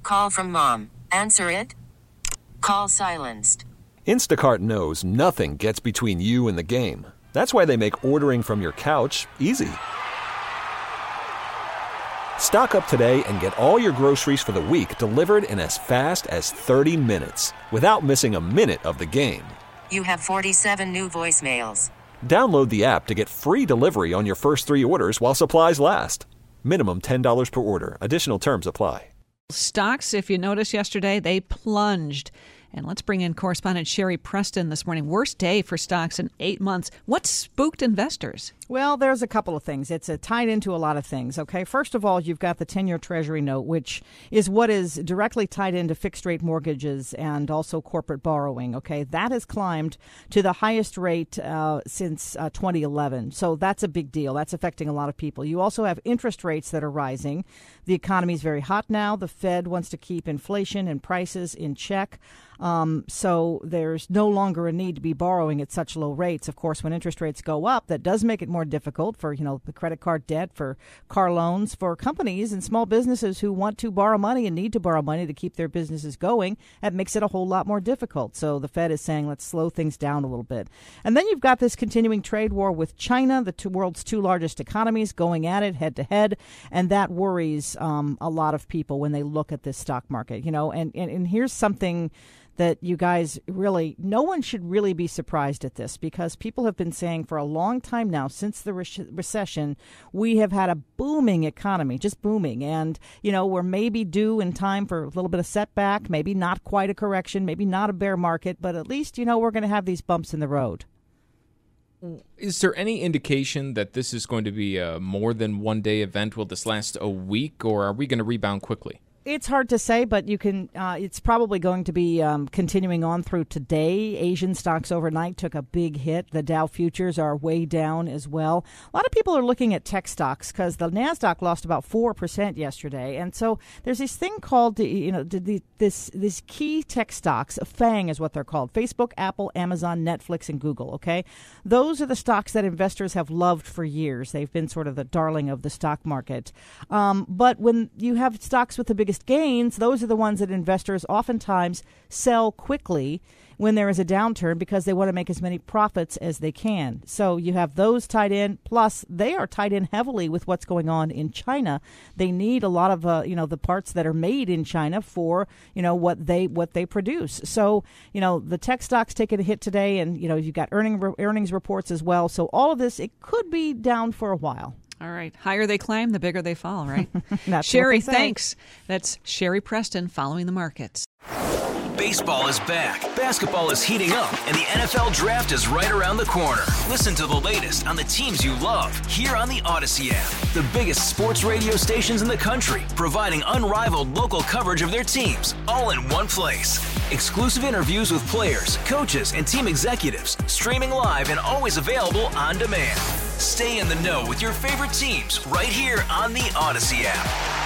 call from mom. Answer it. Call silenced. Instacart knows nothing gets between you and the game. That's why they make ordering from your couch easy. Stock up today and get all your groceries for the week delivered in as fast as 30 minutes without missing a minute of the game. You have 47 new voicemails. Download the app to get free delivery on your first 3 orders while supplies last. Minimum $10 per order. Additional terms apply. Stocks, if you noticed yesterday, they plunged. And let's bring in correspondent Sherry Preston this morning. Worst day for stocks in 8 months. What spooked investors? Well, there's a couple of things. It's tied into a lot of things, okay? First of all, you've got the 10-year Treasury note, which is what is directly tied into fixed-rate mortgages and also corporate borrowing, okay? That has climbed to the highest rate since 2011. So that's a big deal. That's affecting a lot of people. You also have interest rates that are rising. The economy is very hot now. The Fed wants to keep inflation and prices in check. So there's no longer a need to be borrowing at such low rates. Of course, when interest rates go up, that does make it more difficult for, the credit card debt, for car loans, for companies and small businesses who want to borrow money and need to borrow money to keep their businesses going. That makes it a whole lot more difficult. So the Fed is saying, let's slow things down a little bit. And then you've got this continuing trade war with China, the world's 2 largest economies, going at it head to head. And that worries a lot of people when they look at this stock market, and here's something that you guys really, no one should really be surprised at this, because people have been saying for a long time now, since the recession, we have had a booming economy, just booming. And, we're maybe due in time for a little bit of setback, maybe not quite a correction, maybe not a bear market, but at least, we're going to have these bumps in the road. Is there any indication that this is going to be a more than one-day event? Will this last a week, or are we going to rebound quickly? It's hard to say, but you can. It's probably going to be continuing on through today. Asian stocks overnight took a big hit. The Dow futures are way down as well. A lot of people are looking at tech stocks because the Nasdaq lost about 4% yesterday, and so there's this thing called this key tech stocks. FANG is what they're called: Facebook, Apple, Amazon, Netflix, and Google. Okay, those are the stocks that investors have loved for years. They've been sort of the darling of the stock market. But when you have stocks with the biggest gains, those are the ones that investors oftentimes sell quickly when there is a downturn because they want to make as many profits as they can. So you have those tied in, plus they are tied in heavily with what's going on in China. They need a lot of the parts that are made in China for what they produce. So the tech stocks taking a hit today, and you've got earnings reports as well. So all of this, it could be down for a while. All right. Higher they climb, the bigger they fall, right? Sherry, thanks. That's Sherry Preston following the markets. Baseball is back, basketball is heating up, and the NFL Draft is right around the corner. Listen to the latest on the teams you love here on the Odyssey app. The biggest sports radio stations in the country, providing unrivaled local coverage of their teams, all in one place. Exclusive interviews with players, coaches, and team executives, streaming live and always available on demand. Stay in the know with your favorite teams right here on the Odyssey app.